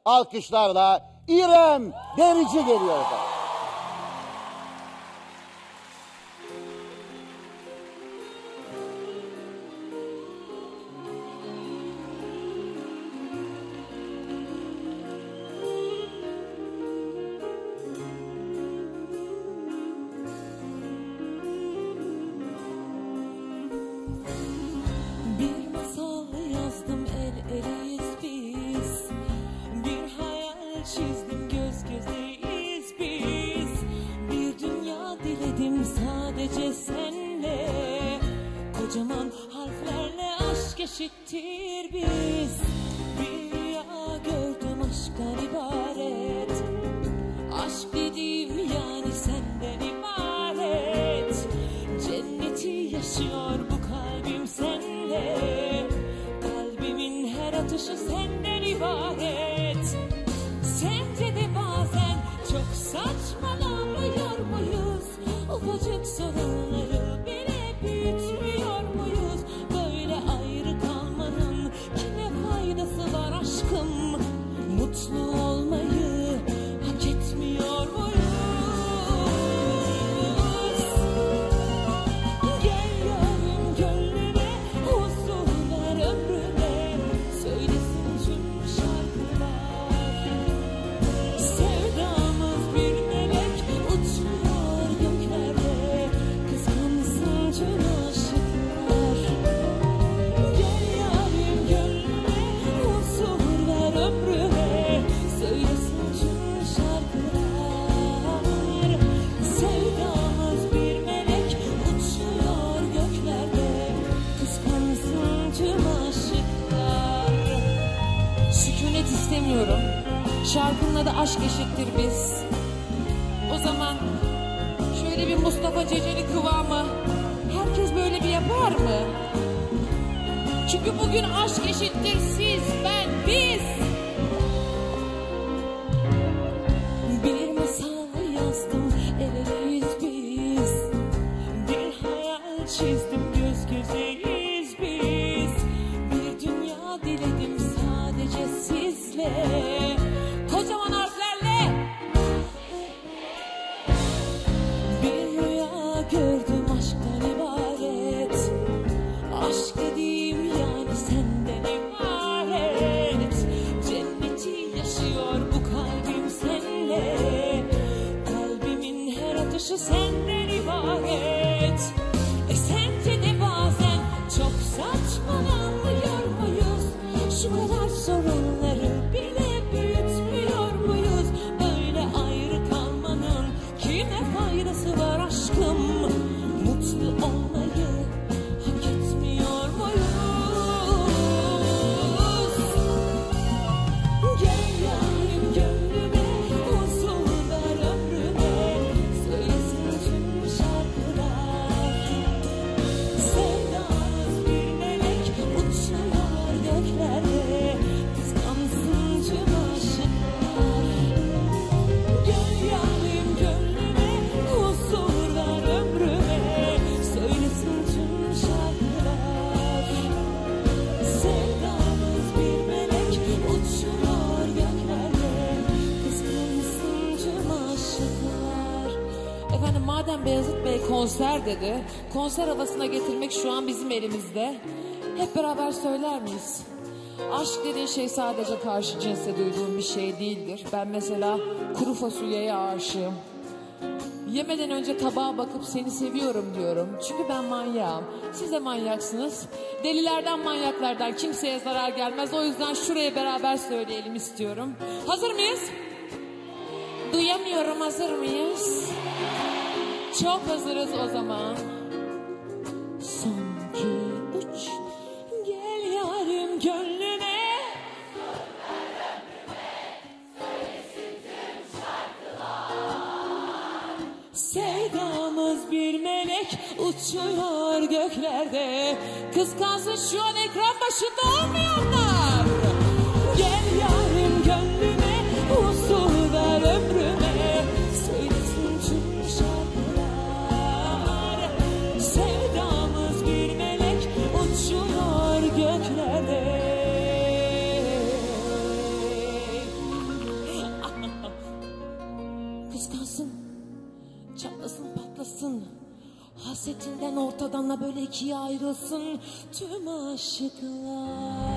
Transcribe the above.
Alkışlarla İrem Derici geliyor efendim. Çizdim, göz gözeyiz biz. Bir dünya diledim sadece senle. Kocaman harflerle aşk eşittir biz. Bir rüya gördüm aşktan ibaret. Aşk dediğim yani senden ibaret. Cenneti yaşıyor bu kalbim senle. Kalbimin her atışı senden ibaret. Sence de bazen çok saçmalamıyor muyuz? Ufacık sorunları bile büyütmüyor muyuz? Böyle ayrı kalmanın kime faydası var aşkım? Mutlu olmayı hak etmiyor muyuz? Gel yarım gönlüme, huzur ver ömrüme. Söylesin tüm şarkılar. Sevdamız bir melek uçuyor göklerde. Kıskansın tüm aşıklar. Gel yarim gönlüme, huzur ver ömrüme. Söylesin tüm şarkılar. Sevdamız bir melek uçuyor göklerde. Kıskansın tüm aşıklar. Sükunet istemiyorum. Şarkının adı aşk eşittir biz. O zaman şöyle bir Mustafa Ceceli kıvamı. Herkes böyle bir yapar mı? Çünkü bugün aşk eşittir siz, ben, biz. Bir masal yazdım, el eleyiz biz. Bir hayal çizdim, göz gözeyiz biz. Bir dünya diledim sadece sizle. Kocaman harflerle. Bir rüya gördüm aşktan ibaret. Aşk dediğim yani senden ibaret. Cenneti yaşıyor bu kalbim seninle. Kalbimin her atışı senden ibaret. Sence de bazen çok saçmalamıyor muyuz? Şu kadar sorunları bile büyütmüyor muyuz? Böyle ayrı kalmanın kime faydası var aşkım? Mutlu olmayı hak etmiyor muyuz? Gel yarim gönlüme, huzur ver ömrüme. Söylesin tüm şarkılar. Sevdamız bir melek uçuyor göklerde. Kıskansın tüm aşıklar. Gel yarim gönlüme, huzur ver ömrüme. Söylesin tüm şarkılar. Sevdamız bir melek uçuyor göklerde. Kıskansın tüm aşıklar. Efendim madem Beyazıt Bey konser dedi, konser havasına getirmek şu an bizim elimizde. Hep beraber söyler miyiz? Aşk dediğin şey sadece karşı cinse duyduğum bir şey değildir. Ben mesela kuru fasulyeye aşığım. Yemeden önce tabağa bakıp seni seviyorum diyorum. Çünkü ben manyağım. Siz de manyaksınız. Delilerden manyaklardan kimseye zarar gelmez. O yüzden şuraya beraber söyleyelim istiyorum. Hazır mıyız? Duyamıyorum, hazır mıyız? Çok hazırız o zaman. Son, iki, üç. Gel yarim gönlüme. Sevdamız bir melek uçuyor göklerde. Kıskansın şu an ekran başında olmayanlar. Gel yarim gönlüme, huzur ver ömrüme. Söylesin tüm şarkılar. Sevdamız bir melek uçuyor göklerde. kıskansın, çatlasın patlasın, hasretinden ortadan da böyle ikiye ayrılsın tüm aşıklar.